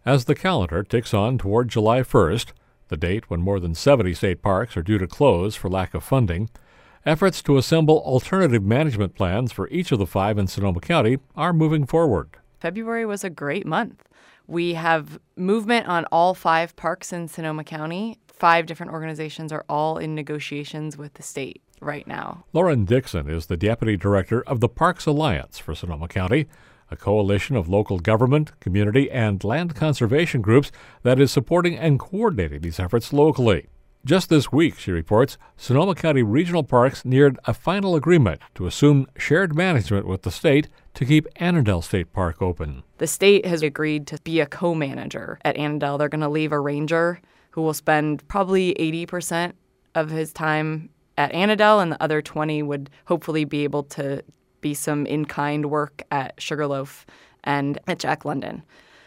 As the calendar ticks on toward July 1st, the date when more than 70 state parks are due to close for lack of funding, efforts to assemble alternative management plans for each of the 5 in Sonoma County are moving forward. February was a great month. We have movement on all 5 parks in Sonoma County. 5 different organizations are all in negotiations with the state right now. Lauren Dixon is the Deputy Director of the Parks Alliance for Sonoma County, a coalition of local government, community, and land conservation groups that is supporting and coordinating these efforts locally. Just this week, she reports, Sonoma County Regional Parks neared a final agreement to assume shared management with the state to keep Annandale State Park open. The state has agreed to be a co-manager at Annandale. They're going to leave a ranger who will spend probably 80% of his time at Annandale, and the other 20 would hopefully be able to be some in-kind work at Sugarloaf and at Jack London.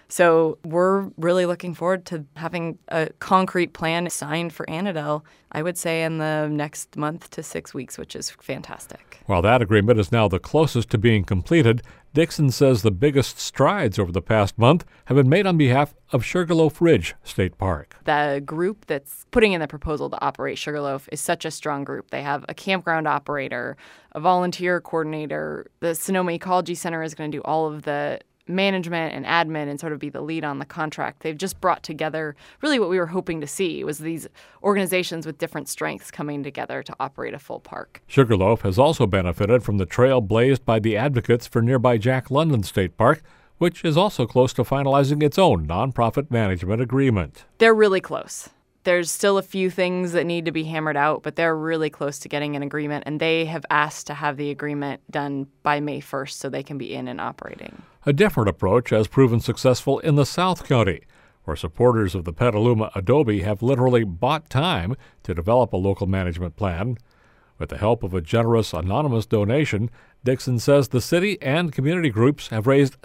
So we're really looking forward to having a concrete plan signed for Annandale, I would say in the next month to 6 weeks, which is fantastic. While that agreement is now the closest to being completed, Dixon says the biggest strides over the past month have been made on behalf of Sugarloaf Ridge State Park. The group that's putting in the proposal to operate Sugarloaf is such a strong group. They have a campground operator, a volunteer coordinator. The Sonoma Ecology Center is going to do all of the management and admin and sort of be the lead on the contract. They've just brought together really what we were hoping to see was these organizations with different strengths coming together to operate a full park. Sugarloaf has also benefited from the trail blazed by the advocates for nearby Jack London State Park, which is also close to finalizing its own nonprofit management agreement. They're really close. There's still a few things that need to be hammered out, but they're really close to getting an agreement, and they have asked to have the agreement done by May 1st so they can be in and operating. A different approach has proven successful in the South County, where supporters of the Petaluma Adobe have literally bought time to develop a local management plan. With the help of a generous anonymous donation, Dixon says the city and community groups have raised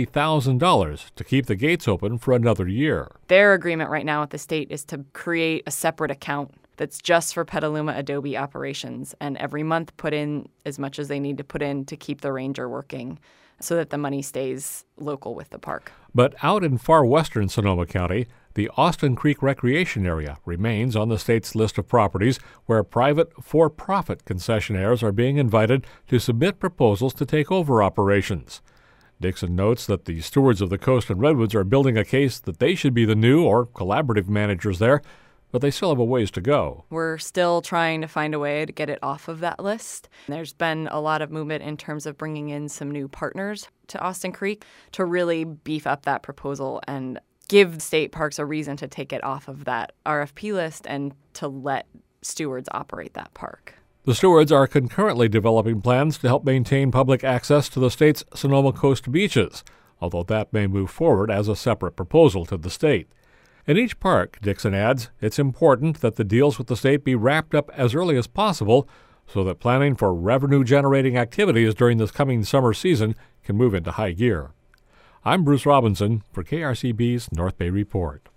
$70,000 to keep the gates open for another year. Their agreement right now with the state is to create a separate account that's just for Petaluma Adobe operations, and every month put in as much as they need to put in to keep the ranger working so that the money stays local with the park. But out in far western Sonoma County, the Austin Creek Recreation Area remains on the state's list of properties where private for-profit concessionaires are being invited to submit proposals to take over operations. Dixon notes that the stewards of the Coast and Redwoods are building a case that they should be the new or collaborative managers there, but they still have a ways to go. We're still trying to find a way to get it off of that list. There's been a lot of movement in terms of bringing in some new partners to Austin Creek to really beef up that proposal and give state parks a reason to take it off of that RFP list and to let stewards operate that park. The stewards are concurrently developing plans to help maintain public access to the state's Sonoma Coast beaches, although that may move forward as a separate proposal to the state. In each park, Dixon adds, it's important that the deals with the state be wrapped up as early as possible so that planning for revenue-generating activities during this coming summer season can move into high gear. I'm Bruce Robinson for KRCB's North Bay Report.